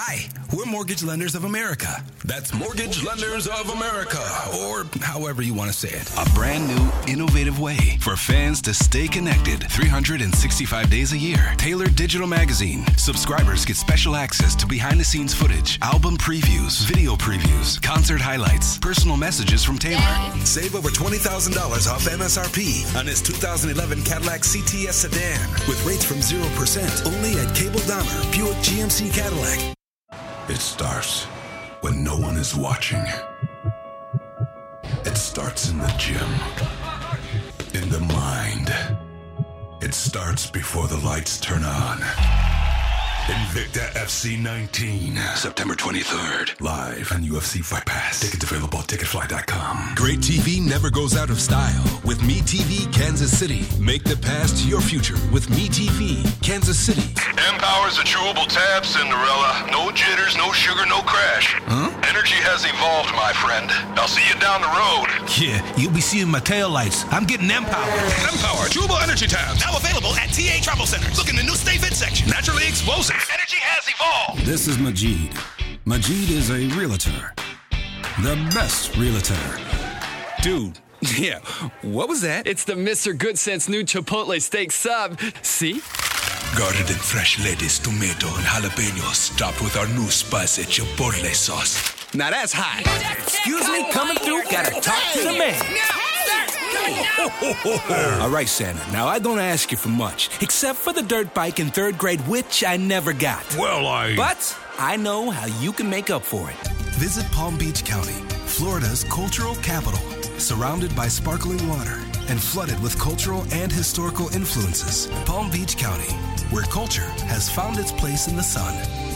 Hi, we're Mortgage Lenders of America. That's Mortgage Lenders of America, or however you want to say it. A brand new, innovative way for fans to stay connected 365 days a year. Tailored digital magazine. Subscribers get special access to behind-the-scenes footage, album previews, video previews, concert highlights, personal messages from Taylor. Save over $20,000 off MSRP on his 2011 Cadillac CTS sedan with rates from 0% only at Cable Dahmer Buick GMC Cadillac. It starts when no one is watching. It starts in the gym, in the mind. It starts before the lights turn on. Invicta FC 19, September 23rd, live on UFC Fight Pass. Tickets available at ticketfly.com. Great TV never goes out of style with MeTV Kansas City. Make the past your future with MeTV Kansas City. M-Power's a chewable tab, Cinderella. No jitters, no sugar, no crash. Huh? Energy has evolved, my friend. I'll see you down the road. Yeah, you'll be seeing my tail lights. I'm getting M-Power. M-Power chewable energy tabs. Now available at TA Travel Centers. Look in the new Stay Fit section. Naturally explosive. Energy has evolved. This is Majid. Majid is a realtor. The best realtor. Dude, yeah, what was that? It's the Mr. Good Sense new Chipotle steak sub. See? Garden and fresh lettuce, tomato, and jalapenos, topped with our new spicy Chipotle sauce. Now that's hot. Excuse me, coming through, gotta talk to the man. All right, Santa, now I don't ask you for much, except for the dirt bike in 3rd grade, which I never got. But I know how you can make up for it. Visit Palm Beach County, Florida's cultural capital, surrounded by sparkling water and flooded with cultural and historical influences. Palm Beach County, where culture has found its place in the sun.